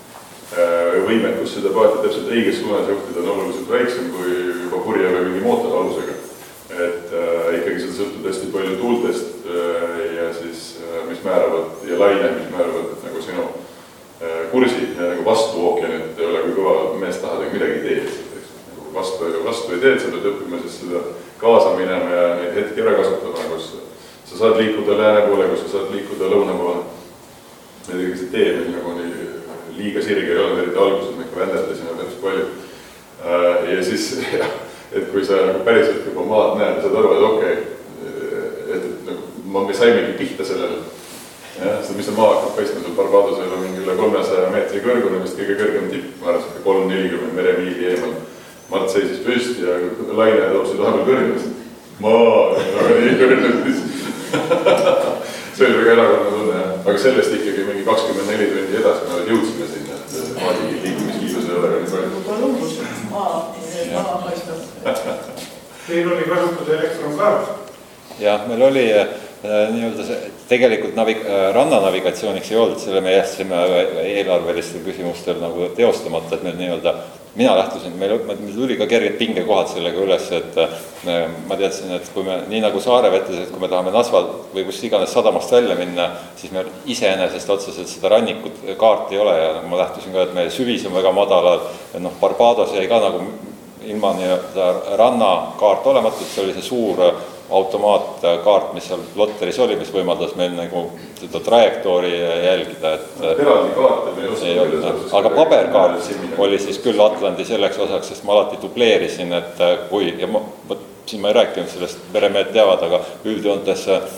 võimekus seda paati täpselt õiges suunas juhtida on oluliselt väiksem kui juba purje või mingi mootoralusega. Et äh, ikkagi seda sõltub hästi palju tuultest äh, ja siis äh, mis määravad ja laine, mis määravad et, nagu sinu äh, kursi ja nagu vastu ookeanit ei ole, kui kõva mees tahad, aga midagi teed. Nagu vastu, vastu ei teed, sa pead õppima siis seda kaasa minema ja neid hetki ära kasutama, kus sa saad liikuda lääne poole, kus sa saad liikuda lõuna poole. Need see tee meil nagu nii liiga sirge ei olnud, eriti alguses me ikka vänderdasime täpselt palju. Äh, ja siis et kui sa nagu päriselt juba maad näed, saad aru, et okei, okay, et, et nagu, me saimegi pihta sellele. Ja, seda, mis on maa hakkab paistma, seal Barbadosel on mingi üle kolmesaja meetri kõrgune, vist kõige kõrgem tipp, ma arvan, et kolm nelikümmend meremiili eemal. Mart seisis püsti ja laine toopsid vahepeal kõrgnes. Maa, aga nii kõrgnes. See oli väga erakordne tunne, aga sellest ikkagi mingi kakskümmend neli tundi edasi me jõudsime sinna, et maadi liikumiskiilus ei ole ka nii palju.
Kolumbus maa, maa paistab.
Teil oli kasutus elektronkaart?
Jah, meil oli nii-öelda see, tegelikult navig- rannanavigatsiooniks ei olnud, selle me jähtsime eelarvelistel küsimustel nagu teostamata, et meil nii-öelda, mina lähtusin, meil, meil tuli ka kerged pingekohad sellega üles, et ma teadsin, et kui me, nii nagu Saare vetes, et kui me tahame Nasval või kus iganes sadamast välja minna, siis meil iseenesest otseselt seda rannikut kaarti ei ole ja ma lähtusin ka, et meie süvis on väga madalal, et noh, Barbados jäi ka nagu ilma nii-öelda rannakaart olematult, see oli see suur automaatkaart, mis seal lotteris oli, mis võimaldas meil nagu seda trajektoori jälgida, et
eraldi kaarte me ei
osanud. Aga paberkaart oli siis küll Atlandi selleks osaks, sest ma alati dubleerisin, et kui, ja ma, siin ma ei rääkinud sellest, meremehed teavad, aga üldjoontes äh,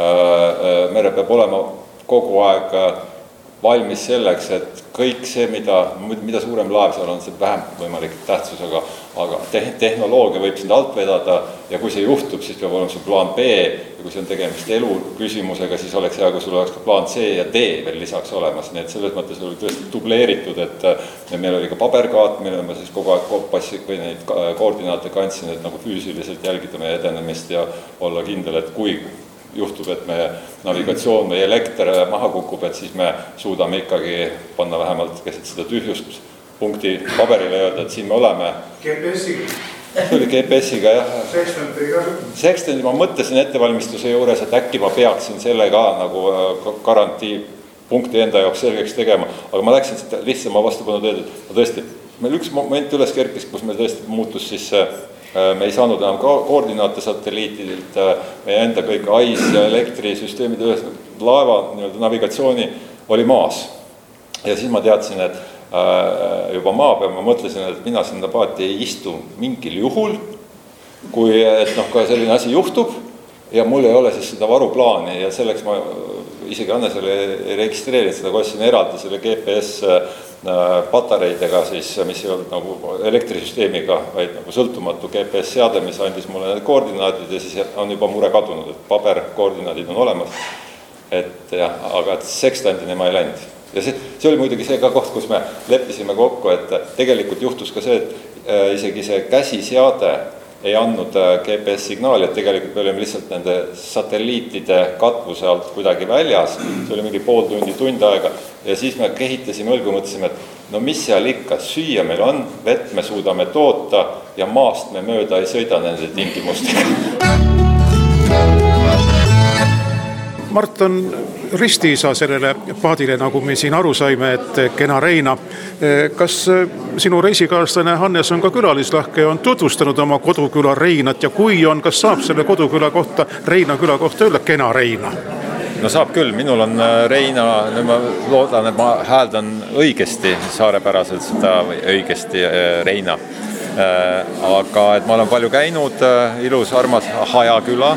mere peab olema kogu aeg valmis selleks, et kõik see, mida, mida suurem laev seal on, see vähem võimalik tähtsus, aga, aga tehnoloogia võib sind alt vedada ja kui see juhtub, siis peab olema see plaan B ja kui see on tegemist elu küsimusega, siis oleks hea, kui sul oleks ka plaan C ja D veel lisaks olemas, nii et selles mõttes oli tõesti dubleeritud, et meil oli ka paberkaart, mille ma siis kogu aeg kompassi või neid koordinaate kandsin, et nagu füüsiliselt jälgida meie edenemist ja olla kindel, et kui juhtub, et meie navigatsioon või elekter maha kukub, et siis me suudame ikkagi panna vähemalt keset seda tühjust punkti paberile öelda, et siin me oleme.
G P S-iga?
See oli G P S-iga, jah.
Sextanti ei kasuta?
Sextanti ma mõtlesin ettevalmistuse juures, et äkki ma peaksin selle ka nagu garantii punkti enda jaoks selgeks tegema, aga ma läksin seda lihtsama vastupanu teed, et tõesti, meil üks moment üles kerkis, kus meil tõesti muutus siis me ei saanud enam koordinaate satelliitidilt, meie enda kõik ais ja elektrisüsteemid üles, laeva navigatsiooni oli maas. Ja siis ma teadsin, et juba maa peal ma mõtlesin, et mina sinna paati ei istu mingil juhul, kui et noh, ka selline asi juhtub ja mul ei ole siis seda varuplaani ja selleks ma isegi Anne selle ei registreerinud seda, kui ostsin eraldi selle G P S patareidega, siis, mis ei olnud nagu elektrisüsteemiga, vaid nagu sõltumatu G P S seade, mis andis mulle need koordinaadid ja siis on juba mure kadunud, et paber koordinaadid on olemas. Et jah, aga et sextandini ma ei läinud. Ja see, see oli muidugi see ka koht, kus me leppisime kokku, et tegelikult juhtus ka see, et isegi see käsiseade ei andnud G P S signaali, et tegelikult me olime lihtsalt nende satelliitide katvuse alt kuidagi väljas, see oli mingi pool tundi, tund aega ja siis me kehitasime õlgu, mõtlesime, et no mis seal ikka, süüa meil on, vett me suudame toota ja maast me mööda ei sõida nende tingimustega.
Mart on ristiisa sellele paadile, nagu me siin aru saime, et Kena Reina. Kas sinu reisikaaslane Hannes on ka külalislahke ja on tutvustanud oma koduküla Reinat ja kui on, kas saab selle koduküla kohta, Reina küla kohta öelda Kena Reina?
No saab küll, minul on Reina, ma loodan, et ma hääldan õigesti, saarepäraselt seda õigesti Reina. Aga et ma olen palju käinud, ilus, armas Haja küla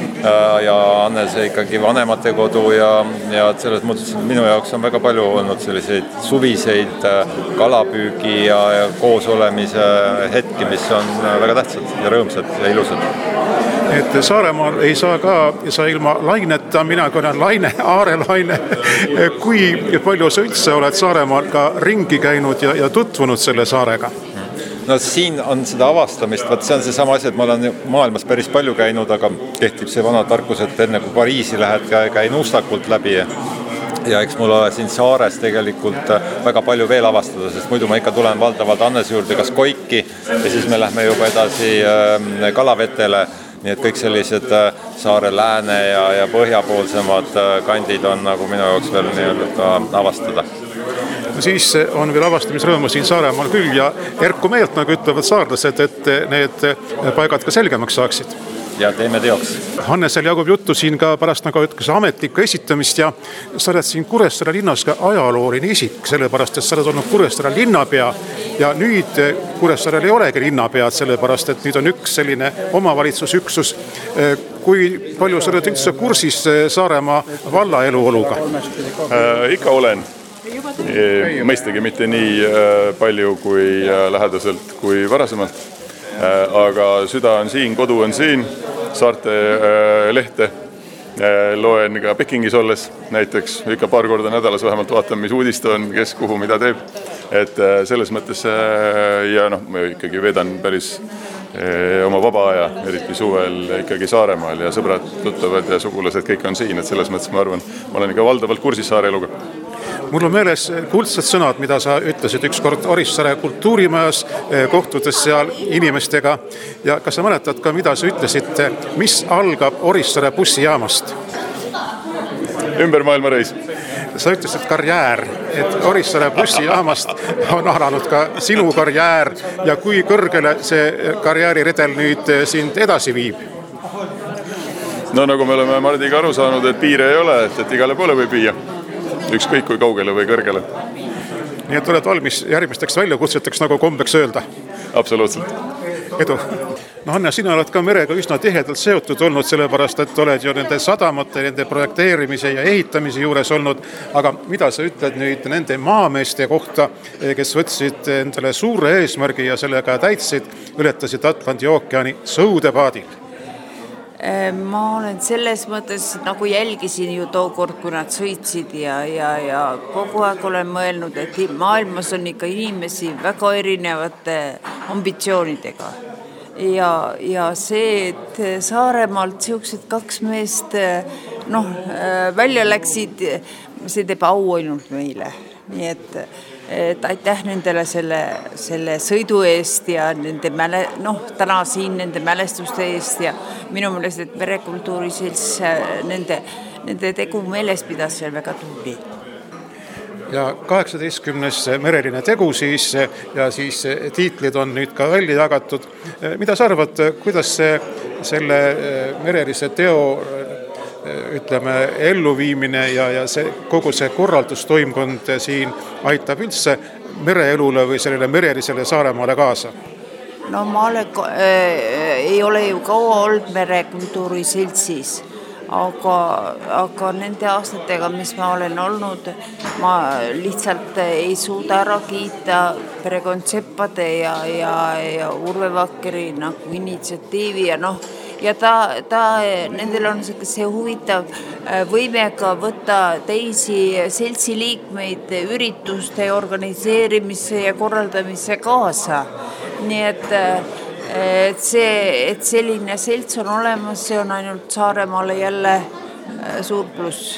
ja Hannes ikkagi vanemate kodu ja, ja selles mõttes minu jaoks on väga palju olnud selliseid suviseid kalapüügi ja, ja koosolemise hetki, mis on väga tähtsad ja rõõmsad ja ilusad.
Et Saaremaal ei saa ka saa ilma laineta, mina kui olen Laine, Aare Laine. Kui palju sa üldse oled Saaremaal ka ringi käinud ja, ja tutvunud selle saarega?
No siin on seda avastamist, vaat see on see sama asi, et ma olen maailmas päris palju käinud, aga kehtib see vana tarkus, et enne kui Pariisi lähed, käin Ustakult läbi ja eks mul ole siin saares tegelikult väga palju veel avastada, sest muidu ma ikka tulen valdavalt Hannes juurde kas Koiki ja siis me lähme juba edasi Kalavetele, nii et kõik sellised saare lääne ja, ja põhjapoolsemad kandid on nagu minu jaoks veel nii-öelda avastada.
Siis on veel avastamisrõõmu siin Saaremaal küll ja erku meelt, nagu ütlevad saarlased, et need paigad ka selgemaks saaksid.
Ja teeme teoks.
Hannesel jagub juttu siin ka pärast nagu ütkes ametlikku esitamist ja sa oled siin Kuressaare linnas ka ajalooline isik, sellepärast, et sa oled olnud Kuressaare linnapea ja nüüd Kuressaarel ei olegi linnapead, sellepärast, et nüüd on üks selline omavalitsusüksus. Kui palju sa oled üldse kursis Saaremaa valla eluoluga?
Äh, ikka olen. Mõistagi mitte nii palju kui lähedaselt kui varasemalt, aga süda on siin, kodu on siin, saarte lehte loen ka Pekingis olles näiteks, ikka paar korda nädalas vähemalt vaatan, mis uudist on, kes kuhu mida teeb, et selles mõttes ja noh, ma ikkagi veedan päris oma vaba aja, eriti suvel ikkagi Saaremaal ja sõbrad, tuttavad ja sugulased kõik on siin, et selles mõttes ma arvan, ma olen ikka valdavalt kursis saare eluga.
Mul on meeles kuldsed sõnad, mida sa ütlesid ükskord Orissaare kultuurimajas, kohtudes seal inimestega. Ja kas sa mäletad ka, mida sa ütlesid, mis algab Orissaare bussijaamast?
Ümber maailma reis.
Sa ütlesid karjäär, et Orissaare bussijaamast on alanud ka sinu karjäär ja kui kõrgele see karjääriredel nüüd sind edasi viib?
No nagu me oleme Mardiga aru saanud, et piire ei ole, et, et igale poole võib viia. Ükskõik kui kaugele või kõrgele.
Nii et oled valmis järgmisteks väljakutseteks, nagu kombeks öelda?
Absoluutselt.
Edu. No Hanne, sina oled ka merega üsna tihedalt seotud olnud, sellepärast, et oled ju nende sadamate, nende projekteerimise ja ehitamise juures olnud. Aga mida sa ütled nüüd nende maameeste kohta, kes võtsid endale suure eesmärgi ja sellega täitsid, ületasid Atlandi ookeani sõudepaadil?
Ma olen selles mõttes nagu jälgisin ju tookord, kui nad sõitsid ja, ja, ja kogu aeg olen mõelnud, et maailmas on ikka inimesi väga erinevate ambitsioonidega. Ja, ja see, et Saaremaalt siuksed kaks meest noh, välja läksid, see teeb au ainult meile. Nii et et aitäh nendele selle, selle sõidu eest ja nende mäle, noh, täna siin nende mälestuste eest ja minu meelest, et merekultuuri selts nende, nende tegu meeles pidas seal väga tubli.
Ja kaheksateistkümnes mereline tegu siis ja siis tiitlid on nüüd ka välja jagatud. Mida sa arvad, kuidas see, selle merelise teo ütleme, elluviimine ja, ja see, kogu see korraldustoimkond siin aitab üldse mereelule või sellele merelisele Saaremaale kaasa?
No ma olen, äh, ei ole ju kaua olnud merekultuuri seltsis, aga, aga nende aastatega, mis ma olen olnud, ma lihtsalt ei suuda ära kiita perekond Seppade ja, ja, ja Urve Vakkeri nagu initsiatiivi ja noh, ja ta, ta, nendel on see huvitav võimega võtta teisi seltsi liikmeid ürituste organiseerimisse ja korraldamisse kaasa. Nii et, et, see, et selline selts on olemas, see on ainult Saaremaale jälle suur pluss.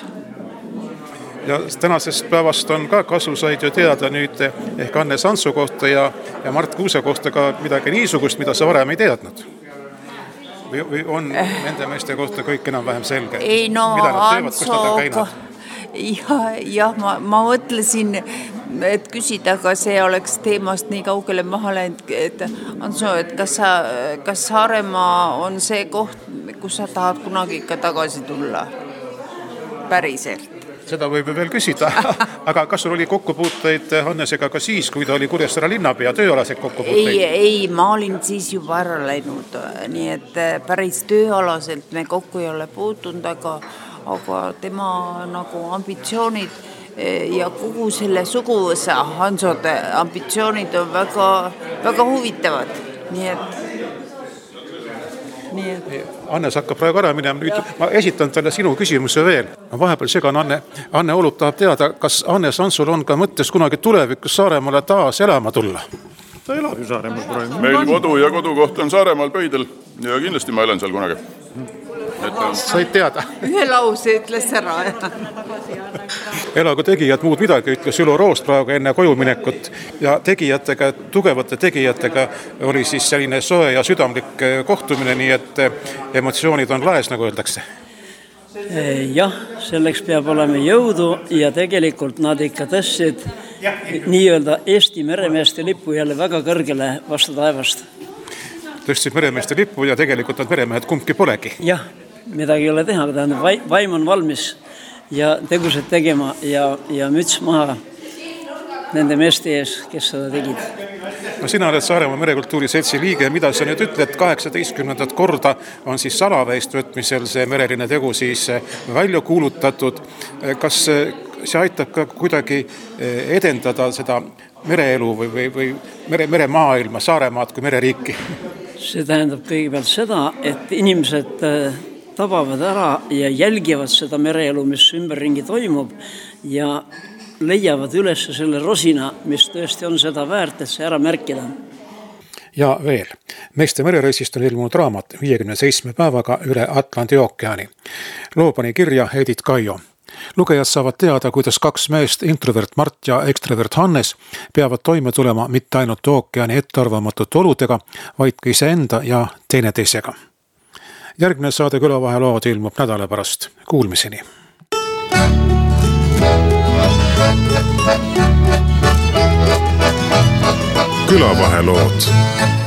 Ja tänasest päevast on ka kasu said ju teada nüüd ehk Anne Santsu kohta ja, ja Mart Kuuse kohta ka midagi niisugust, mida sa varem ei teadnud. või, või on nende meeste kohta kõik enam-vähem selge?
Ei no Hanso, jah, jah, ma, ma mõtlesin, et küsida, aga see oleks teemast nii kaugele maha läinud, et Hanso, et kas, sa, kas Saaremaa on see koht, kus sa tahad kunagi ikka tagasi tulla? Päriselt.
Seda võib veel küsida, aga kas sul oli kokkupuuteid Hannesega ka siis, kui ta oli Kuressaare linnapea, tööalaseid kokkupuuteid?
Ei, ei, ma olin siis juba ära läinud, nii et päris tööalaselt me kokku ei ole puutunud, aga, aga tema nagu ambitsioonid ja kogu selle suguvõsa Hansode ambitsioonid on väga, väga huvitavad, nii et Nii et...
Annes hakkab praegu ära minema, nüüd ma esitan talle sinu küsimuse veel. Ma vahepeal segan Anne, Anne Olub tahab teada, kas Hannes Hansul on ka mõttes kunagi tulevikus Saaremaale taas elama tulla? Ta elab ju Saaremaal praegu.
Meil kodu ja kodukoht on Saaremaal Pöidel ja kindlasti ma elan seal kunagi.
Et on... Said teada?
Ühe lause ütles ära.
Elagu tegijad muud midagi, ütles Ülo Roost praegu enne koju minekut ja tegijatega, tugevate tegijatega oli siis selline soe ja südamlik kohtumine, nii et emotsioonid on laes, nagu öeldakse.
Jah, selleks peab olema jõudu ja tegelikult nad ikka tõstsid nii-öelda Eesti meremeeste lippu jälle väga kõrgele vastu taevast.
Tõstsid meremeeste lippu ja tegelikult nad meremehed kumbki polegi.
Jah, midagi ei ole teha, tähendab, vaim on valmis ja tegused tegema ja, ja müts maha nende meeste ees, kes seda tegid.
No sina oled Saaremaa merekultuuri seltsi liige, mida sa nüüd ütled, kaheksateistkümnendat korda on siis salaväest võtmisel see mereline tegu siis välja kuulutatud. Kas see aitab ka kuidagi edendada seda mereelu või, või, või mere, meremaailma, Saaremaad kui mereriiki?
See tähendab kõigepealt seda, et inimesed tabavad ära ja jälgivad seda mereelu, mis ümberringi toimub ja leiavad üles selle rosina, mis tõesti on seda väärt, et see ära märkida.
Ja veel, meeste merereisist on ilmunud raamat viiekümne seitsme päevaga üle Atlandi ookeani. Loo pani kirja Edith Kaio. Lugejad saavad teada, kuidas kaks meest, introvert Mart ja ekstrovert Hannes, peavad toime tulema mitte ainult ookeani ettearvamatute oludega, vaid ka iseenda ja teineteisega. Järgmine saade Külavahelood ilmub nädala pärast. Kuulmiseni!
Külavahelood.